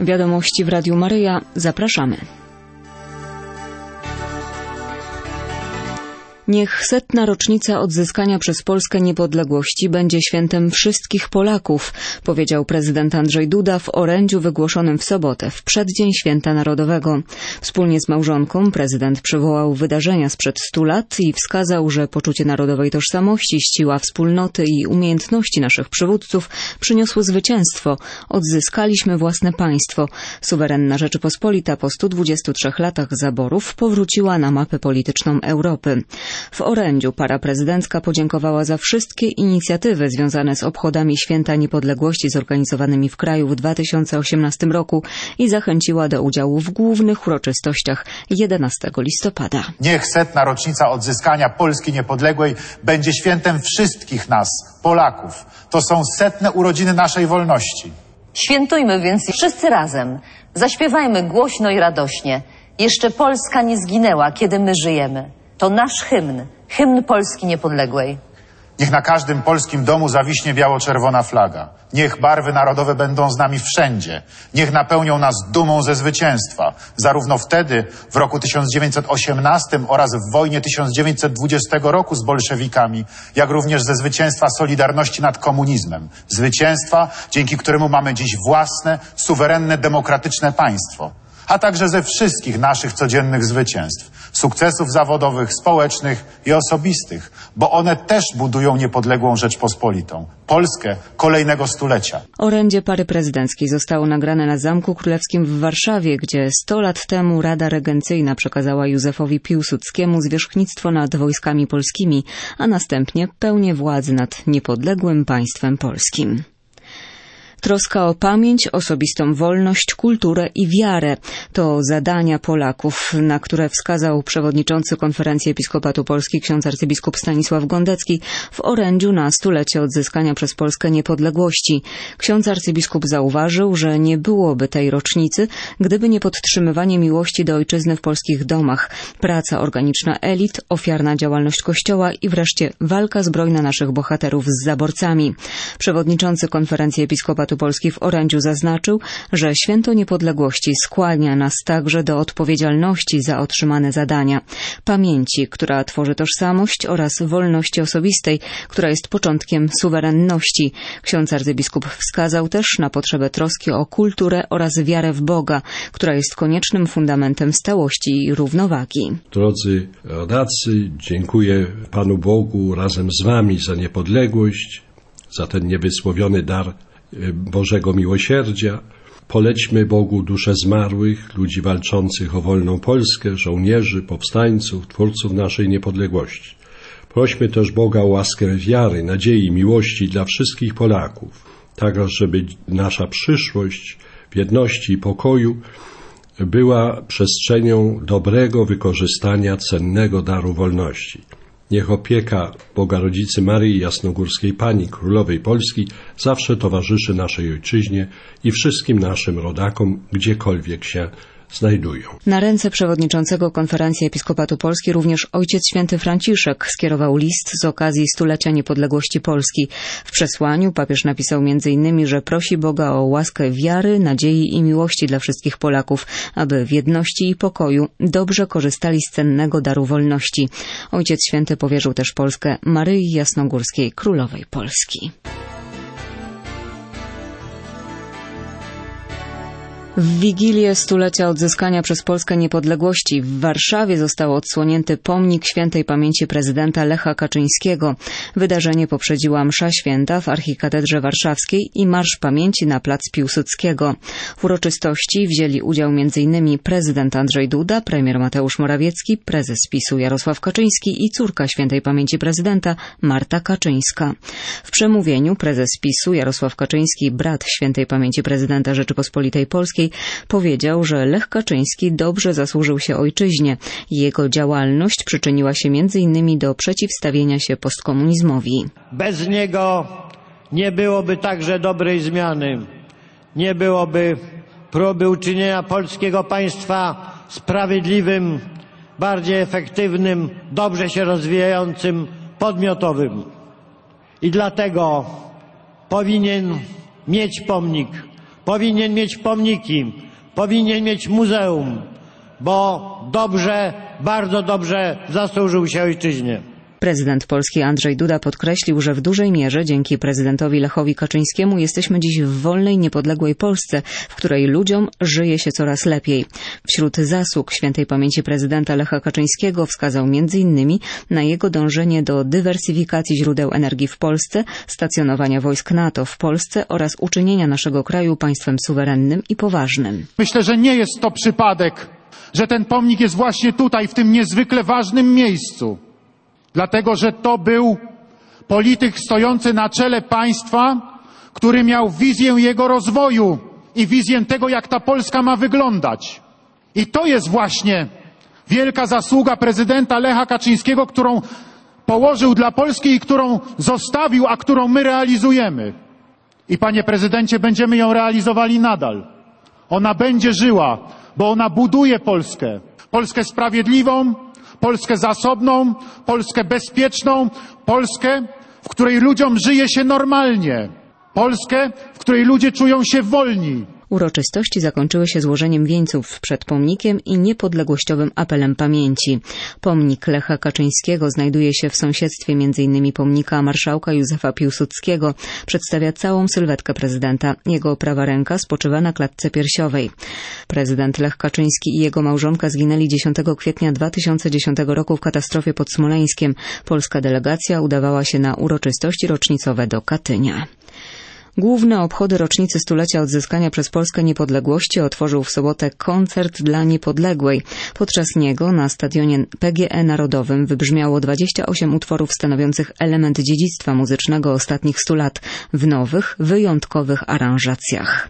Wiadomości w Radiu Maryja. Zapraszamy. Niech 100. rocznica odzyskania przez Polskę niepodległości będzie świętem wszystkich Polaków, powiedział prezydent Andrzej Duda w orędziu wygłoszonym w sobotę, w przeddzień Święta Narodowego. Wspólnie z małżonką prezydent przywołał wydarzenia sprzed 100 lat i wskazał, że poczucie narodowej tożsamości, siła wspólnoty i umiejętności naszych przywódców przyniosły zwycięstwo. Odzyskaliśmy własne państwo. Suwerenna Rzeczypospolita po 123 latach zaborów powróciła na mapę polityczną Europy. W orędziu para prezydencka podziękowała za wszystkie inicjatywy związane z obchodami Święta Niepodległości zorganizowanymi w kraju w 2018 roku i zachęciła do udziału w głównych uroczystościach 11 listopada. Niech 100. rocznica odzyskania Polski niepodległej będzie świętem wszystkich nas, Polaków. To są 100. urodziny naszej wolności. Świętujmy więc wszyscy razem. Zaśpiewajmy głośno i radośnie. Jeszcze Polska nie zginęła, kiedy my żyjemy. To nasz hymn Polski niepodległej. Niech na każdym polskim domu zawiśnie biało-czerwona flaga. Niech barwy narodowe będą z nami wszędzie. Niech napełnią nas dumą ze zwycięstwa. Zarówno wtedy, w roku 1918 oraz w wojnie 1920 roku z bolszewikami, jak również ze zwycięstwa Solidarności nad komunizmem. Zwycięstwa, dzięki któremu mamy dziś własne, suwerenne, demokratyczne państwo. A także ze wszystkich naszych codziennych zwycięstw, sukcesów zawodowych, społecznych i osobistych, bo one też budują niepodległą Rzeczpospolitą, Polskę kolejnego stulecia. Orędzie pary prezydenckiej zostało nagrane na Zamku Królewskim w Warszawie, gdzie 100 lat temu Rada Regencyjna przekazała Józefowi Piłsudskiemu zwierzchnictwo nad wojskami polskimi, a następnie pełnię władzy nad niepodległym państwem polskim. Troska o pamięć, osobistą wolność, kulturę i wiarę to zadania Polaków, na które wskazał przewodniczący Konferencji Episkopatu Polski ksiądz arcybiskup Stanisław Gondecki w orędziu na 100-lecie odzyskania przez Polskę niepodległości. Ksiądz arcybiskup zauważył, że nie byłoby tej rocznicy, gdyby nie podtrzymywanie miłości do ojczyzny w polskich domach, praca organiczna elit, ofiarna działalność Kościoła i wreszcie walka zbrojna naszych bohaterów z zaborcami. Przewodniczący Konferencji Episkopatu Polski w orędziu zaznaczył, że Święto Niepodległości skłania nas także do odpowiedzialności za otrzymane zadania, pamięci, która tworzy tożsamość oraz wolności osobistej, która jest początkiem suwerenności. Ksiądz arcybiskup wskazał też na potrzebę troski o kulturę oraz wiarę w Boga, która jest koniecznym fundamentem stałości i równowagi. Drodzy rodacy, dziękuję Panu Bogu razem z Wami za niepodległość, za ten niewysłowiony dar Bożego miłosierdzia. Polećmy Bogu dusze zmarłych, ludzi walczących o wolną Polskę, żołnierzy, powstańców, twórców naszej niepodległości. Prośmy też Boga o łaskę wiary, nadziei, miłości dla wszystkich Polaków, tak żeby nasza przyszłość w jedności i pokoju była przestrzenią dobrego wykorzystania cennego daru wolności. Niech opieka Boga Rodzicy Maryi Jasnogórskiej Pani, Królowej Polski, zawsze towarzyszy naszej ojczyźnie i wszystkim naszym rodakom, gdziekolwiek się znajdują. Na ręce przewodniczącego Konferencji Episkopatu Polski również Ojciec Święty Franciszek skierował list z okazji 100-lecia niepodległości Polski. W przesłaniu papież napisał m.in., że prosi Boga o łaskę wiary, nadziei i miłości dla wszystkich Polaków, aby w jedności i pokoju dobrze korzystali z cennego daru wolności. Ojciec Święty powierzył też Polskę Maryi Jasnogórskiej, Królowej Polski. W Wigilię 100-lecia odzyskania przez Polskę niepodległości w Warszawie został odsłonięty pomnik świętej pamięci prezydenta Lecha Kaczyńskiego. Wydarzenie poprzedziła msza święta w Archikatedrze Warszawskiej i Marsz Pamięci na plac Piłsudskiego. W uroczystości wzięli udział m.in. prezydent Andrzej Duda, premier Mateusz Morawiecki, prezes PiS-u Jarosław Kaczyński i córka świętej pamięci prezydenta Marta Kaczyńska. W przemówieniu prezes PiS-u Jarosław Kaczyński, brat świętej pamięci prezydenta Rzeczypospolitej Polskiej, powiedział, że Lech Kaczyński dobrze zasłużył się ojczyźnie i jego działalność przyczyniła się m.in. do przeciwstawienia się postkomunizmowi. Bez niego nie byłoby także dobrej zmiany, nie byłoby próby uczynienia polskiego państwa sprawiedliwym, bardziej efektywnym, dobrze się rozwijającym, podmiotowym. I dlatego powinien mieć pomnik powinien mieć pomniki, powinien mieć muzeum, bo dobrze, bardzo dobrze zasłużył się ojczyźnie. Prezydent Polski Andrzej Duda podkreślił, że w dużej mierze dzięki prezydentowi Lechowi Kaczyńskiemu jesteśmy dziś w wolnej, niepodległej Polsce, w której ludziom żyje się coraz lepiej. Wśród zasług świętej pamięci prezydenta Lecha Kaczyńskiego wskazał m.in. na jego dążenie do dywersyfikacji źródeł energii w Polsce, stacjonowania wojsk NATO w Polsce oraz uczynienia naszego kraju państwem suwerennym i poważnym. Myślę, że nie jest to przypadek, że ten pomnik jest właśnie tutaj, w tym niezwykle ważnym miejscu. Dlatego, że to był polityk stojący na czele państwa, który miał wizję jego rozwoju i wizję tego, jak ta Polska ma wyglądać. I to jest właśnie wielka zasługa prezydenta Lecha Kaczyńskiego, którą położył dla Polski i którą zostawił, a którą my realizujemy. I panie prezydencie, będziemy ją realizowali nadal. Ona będzie żyła, bo ona buduje Polskę. Polskę sprawiedliwą, Polskę zasobną, Polskę bezpieczną, Polskę, w której ludziom żyje się normalnie, Polskę, w której ludzie czują się wolni. Uroczystości zakończyły się złożeniem wieńców przed pomnikiem i niepodległościowym apelem pamięci. Pomnik Lecha Kaczyńskiego znajduje się w sąsiedztwie m.in. pomnika marszałka Józefa Piłsudskiego. Przedstawia całą sylwetkę prezydenta. Jego prawa ręka spoczywa na klatce piersiowej. Prezydent Lech Kaczyński i jego małżonka zginęli 10 kwietnia 2010 roku w katastrofie pod Smoleńskiem. Polska delegacja udawała się na uroczystości rocznicowe do Katynia. Główne obchody rocznicy stulecia odzyskania przez Polskę niepodległości otworzył w sobotę koncert dla Niepodległej. Podczas niego na stadionie PGE Narodowym wybrzmiało 28 utworów stanowiących element dziedzictwa muzycznego ostatnich 100 lat w nowych, wyjątkowych aranżacjach.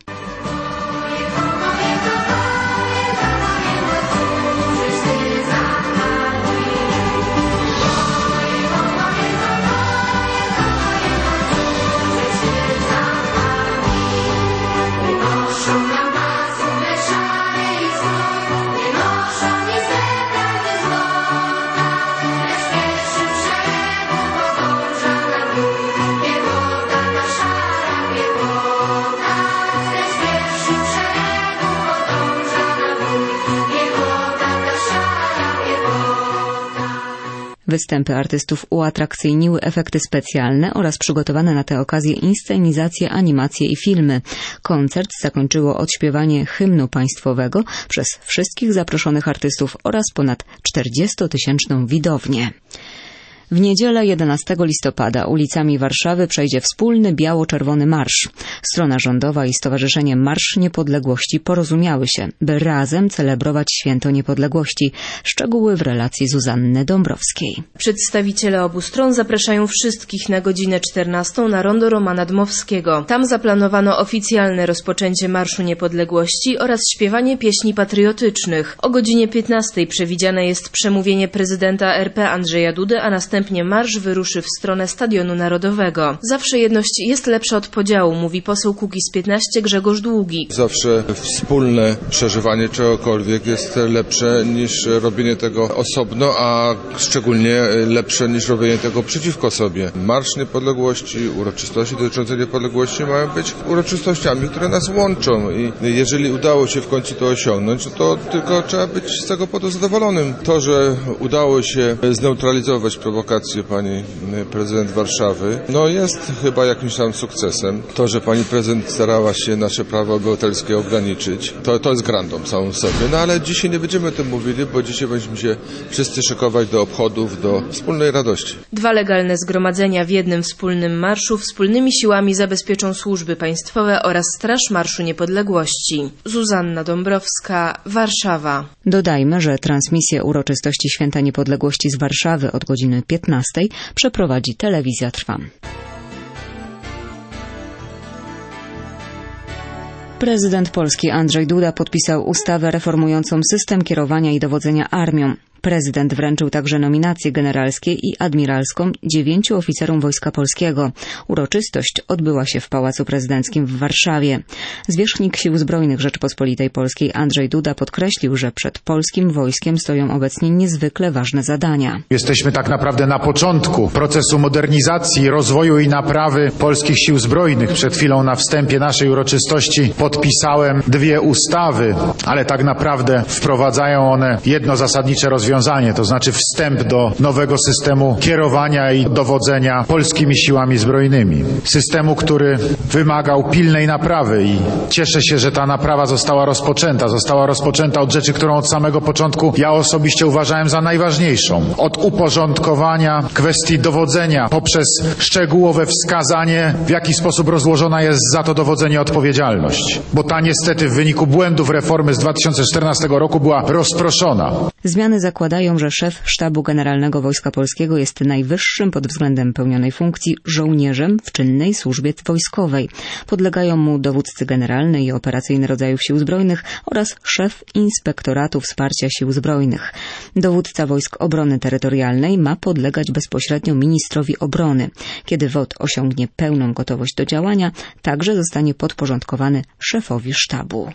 Występy artystów uatrakcyjniły efekty specjalne oraz przygotowane na tę okazję inscenizacje, animacje i filmy. Koncert zakończyło odśpiewanie hymnu państwowego przez wszystkich zaproszonych artystów oraz ponad 40-tysięczną widownię. W niedzielę 11 listopada ulicami Warszawy przejdzie wspólny biało-czerwony marsz. Strona rządowa i Stowarzyszenie Marsz Niepodległości porozumiały się, by razem celebrować Święto Niepodległości. Szczegóły w relacji Zuzanny Dąbrowskiej. Przedstawiciele obu stron zapraszają wszystkich na godzinę 14 na rondo Romana Dmowskiego. Tam zaplanowano oficjalne rozpoczęcie Marszu Niepodległości oraz śpiewanie pieśni patriotycznych. O godzinie 15 przewidziane jest przemówienie prezydenta RP Andrzeja Dudy, a następnie marsz wyruszy w stronę Stadionu Narodowego. Zawsze jedność jest lepsza od podziału, mówi poseł Kukiz15 Grzegorz Długi. Zawsze wspólne przeżywanie czegokolwiek jest lepsze niż robienie tego osobno, a szczególnie lepsze niż robienie tego przeciwko sobie. Marsz Niepodległości, uroczystości dotyczące niepodległości mają być uroczystościami, które nas łączą i jeżeli udało się w końcu to osiągnąć, to tylko trzeba być z tego powodu zadowolonym. To, że udało się zneutralizować prowokację pani prezydent Warszawy, jest chyba jakimś tam sukcesem. To, że pani prezydent starała się nasze prawa obywatelskie ograniczyć, to jest grandą samą sobie. Ale dzisiaj nie będziemy o tym mówili, bo dzisiaj będziemy się wszyscy szykować do obchodów, do wspólnej radości. 2 legalne zgromadzenia w jednym wspólnym marszu wspólnymi siłami zabezpieczą służby państwowe oraz Straż Marszu Niepodległości. Zuzanna Dąbrowska, Warszawa. Dodajmy, że transmisję uroczystości Święta Niepodległości z Warszawy od godziny 15 przeprowadzi Telewizja Trwam. Prezydent Polski Andrzej Duda podpisał ustawę reformującą system kierowania i dowodzenia armią. Prezydent wręczył także nominacje generalskie i admiralską 9 oficerom Wojska Polskiego. Uroczystość odbyła się w Pałacu Prezydenckim w Warszawie. Zwierzchnik Sił Zbrojnych Rzeczypospolitej Polskiej Andrzej Duda podkreślił, że przed polskim wojskiem stoją obecnie niezwykle ważne zadania. Jesteśmy tak naprawdę na początku procesu modernizacji, rozwoju i naprawy polskich sił zbrojnych. Przed chwilą na wstępie naszej uroczystości podpisałem 2 ustawy, ale tak naprawdę wprowadzają one jedno zasadnicze rozwiązanie, to znaczy wstęp do nowego systemu kierowania i dowodzenia polskimi siłami zbrojnymi. Systemu, który wymagał pilnej naprawy i cieszę się, że ta naprawa została rozpoczęta. Została rozpoczęta od rzeczy, którą od samego początku ja osobiście uważałem za najważniejszą. Od uporządkowania kwestii dowodzenia poprzez szczegółowe wskazanie, w jaki sposób rozłożona jest za to dowodzenie odpowiedzialność. Bo ta niestety w wyniku błędów reformy z 2014 roku była rozproszona. Zmiany zakładają, że szef Sztabu Generalnego Wojska Polskiego jest najwyższym pod względem pełnionej funkcji żołnierzem w czynnej służbie wojskowej. Podlegają mu dowódcy generalny i operacyjny rodzajów Sił Zbrojnych oraz szef Inspektoratu Wsparcia Sił Zbrojnych. Dowódca Wojsk Obrony Terytorialnej ma podlegać bezpośrednio ministrowi obrony. Kiedy WOT osiągnie pełną gotowość do działania, także zostanie podporządkowany szefowi sztabu.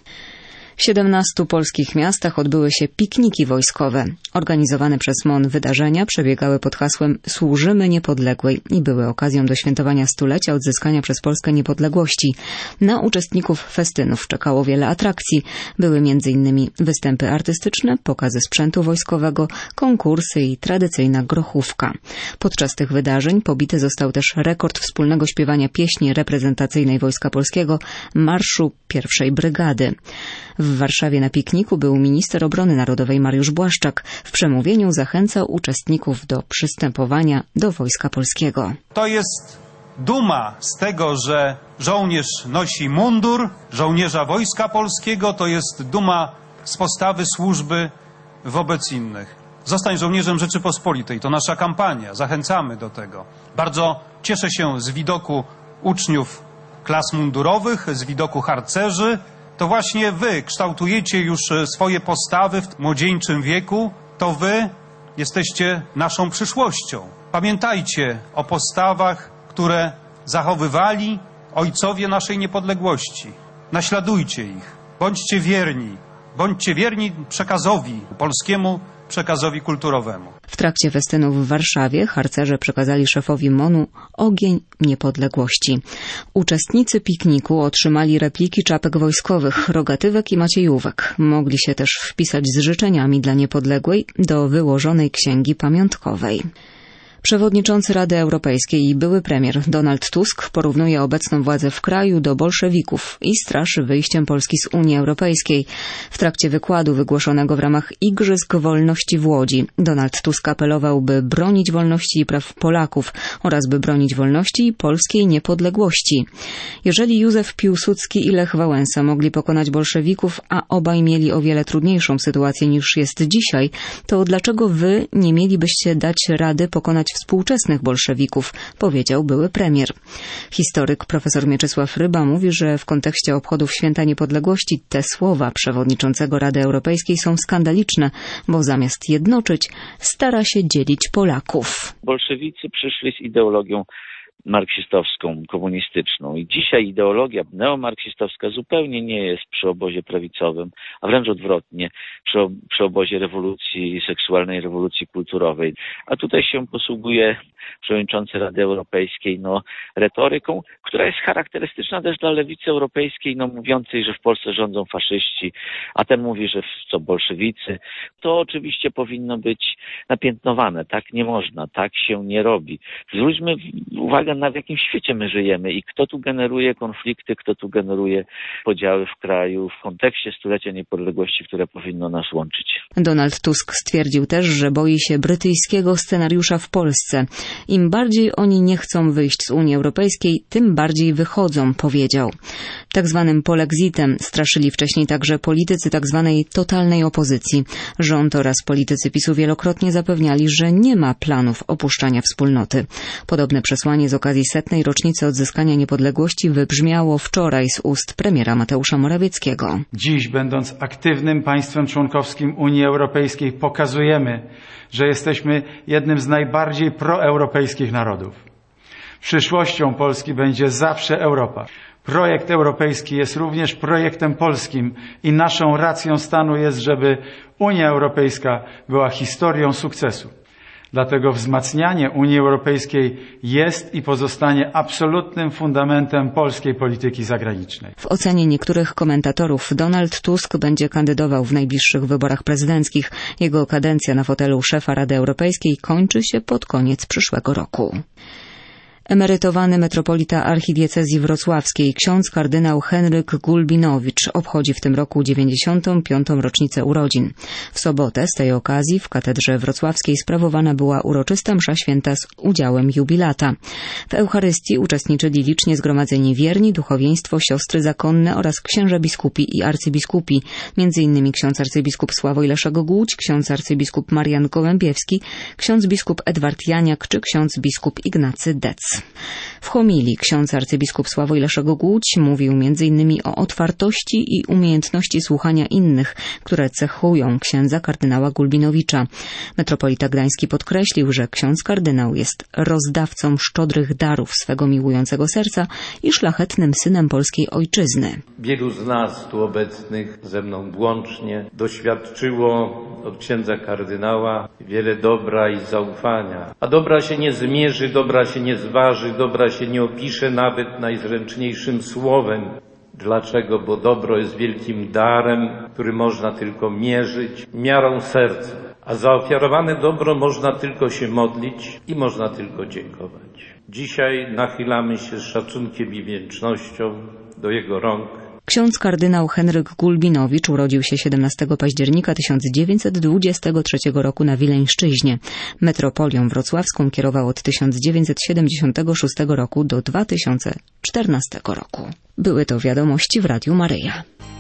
W 17 polskich miastach odbyły się pikniki wojskowe. Organizowane przez MON wydarzenia przebiegały pod hasłem Służymy Niepodległej i były okazją do świętowania stulecia odzyskania przez Polskę niepodległości. Na uczestników festynów czekało wiele atrakcji. Były m.in. występy artystyczne, pokazy sprzętu wojskowego, konkursy i tradycyjna grochówka. Podczas tych wydarzeń pobity został też rekord wspólnego śpiewania pieśni reprezentacyjnej Wojska Polskiego, marszu I Brygady. W Warszawie na pikniku był minister obrony narodowej Mariusz Błaszczak. W przemówieniu zachęcał uczestników do przystępowania do Wojska Polskiego. To jest duma z tego, że żołnierz nosi mundur żołnierza Wojska Polskiego. To jest duma z postawy służby wobec innych. Zostań żołnierzem Rzeczypospolitej. To nasza kampania. Zachęcamy do tego. Bardzo cieszę się z widoku uczniów klas mundurowych, z widoku harcerzy. To właśnie wy kształtujecie już swoje postawy w młodzieńczym wieku. To wy jesteście naszą przyszłością. Pamiętajcie o postawach, które zachowywali ojcowie naszej niepodległości. Naśladujcie ich. Bądźcie wierni przekazowi, polskiemu przekazowi kulturowemu. W trakcie festynów w Warszawie harcerze przekazali szefowi MON-u ogień niepodległości. Uczestnicy pikniku otrzymali repliki czapek wojskowych, rogatywek i maciejówek. Mogli się też wpisać z życzeniami dla niepodległej do wyłożonej księgi pamiątkowej. Przewodniczący Rady Europejskiej i były premier Donald Tusk porównuje obecną władzę w kraju do bolszewików i straszy wyjściem Polski z Unii Europejskiej. W trakcie wykładu wygłoszonego w ramach Igrzysk Wolności w Łodzi Donald Tusk apelował, by bronić wolności i praw Polaków oraz by bronić wolności i polskiej niepodległości. Jeżeli Józef Piłsudski i Lech Wałęsa mogli pokonać bolszewików, a obaj mieli o wiele trudniejszą sytuację niż jest dzisiaj, to dlaczego wy nie mielibyście dać rady pokonać współczesnych bolszewików, powiedział były premier. Historyk profesor Mieczysław Ryba mówi, że w kontekście obchodów Święta Niepodległości te słowa przewodniczącego Rady Europejskiej są skandaliczne, bo zamiast jednoczyć, stara się dzielić Polaków. Bolszewicy przyszli z ideologią marksistowską, komunistyczną. I dzisiaj ideologia neomarksistowska zupełnie nie jest przy obozie prawicowym, a wręcz odwrotnie, przy obozie rewolucji seksualnej, rewolucji kulturowej. A tutaj się posługuje przewodniczący Rady Europejskiej retoryką, która jest charakterystyczna też dla lewicy europejskiej, mówiącej, że w Polsce rządzą faszyści, a ten mówi, że co bolszewicy. To oczywiście powinno być napiętnowane. Tak nie można, tak się nie robi. Zwróćmy uwagę, w jakim świecie my żyjemy i kto tu generuje konflikty, kto tu generuje podziały w kraju w kontekście stulecia niepodległości, które powinno nas łączyć. Donald Tusk stwierdził też, że boi się brytyjskiego scenariusza w Polsce. Im bardziej oni nie chcą wyjść z Unii Europejskiej, tym bardziej wychodzą, powiedział. Tak zwanym polexitem straszyli wcześniej także politycy tak zwanej totalnej opozycji. Rząd oraz politycy PiS-u wielokrotnie zapewniali, że nie ma planów opuszczania wspólnoty. Podobne przesłanie z okazji 100. rocznicy odzyskania niepodległości wybrzmiało wczoraj z ust premiera Mateusza Morawieckiego. Dziś, będąc aktywnym państwem członkowskim Unii Europejskiej, pokazujemy, że jesteśmy jednym z najbardziej proeuropejskich narodów. Przyszłością Polski będzie zawsze Europa. Projekt europejski jest również projektem polskim i naszą racją stanu jest, żeby Unia Europejska była historią sukcesu. Dlatego wzmacnianie Unii Europejskiej jest i pozostanie absolutnym fundamentem polskiej polityki zagranicznej. W ocenie niektórych komentatorów Donald Tusk będzie kandydował w najbliższych wyborach prezydenckich. Jego kadencja na fotelu szefa Rady Europejskiej kończy się pod koniec przyszłego roku. Emerytowany metropolita archidiecezji wrocławskiej, ksiądz kardynał Henryk Gulbinowicz obchodzi w tym roku 95. rocznicę urodzin. W sobotę z tej okazji w katedrze wrocławskiej sprawowana była uroczysta msza święta z udziałem jubilata. W Eucharystii uczestniczyli licznie zgromadzeni wierni, duchowieństwo, siostry zakonne oraz księża biskupi i arcybiskupi, m.in. ksiądz arcybiskup Sławoj Leszego Głódź, ksiądz arcybiskup Marian Gołębiewski, ksiądz biskup Edward Janiak czy ksiądz biskup Ignacy Dec. W homilii ksiądz arcybiskup Sławoj Leszego Głódź mówił m.in. o otwartości i umiejętności słuchania innych, które cechują księdza kardynała Gulbinowicza. Metropolita Gdański podkreślił, że ksiądz kardynał jest rozdawcą szczodrych darów swego miłującego serca i szlachetnym synem polskiej ojczyzny. Wielu z nas tu obecnych, ze mną włącznie, doświadczyło od księdza kardynała wiele dobra i zaufania. A dobra się nie zmierzy, dobra się nie zważy, dobra się nie opisze nawet najzręczniejszym słowem. Dlaczego? Bo dobro jest wielkim darem, który można tylko mierzyć miarą serca. A za ofiarowane dobro można tylko się modlić i można tylko dziękować. Dzisiaj nachylamy się z szacunkiem i wdzięcznością do jego rąk. Ksiądz kardynał Henryk Gulbinowicz urodził się 17 października 1923 roku na Wileńszczyźnie. Metropolią wrocławską kierował od 1976 roku do 2014 roku. Były to wiadomości w Radiu Maryja.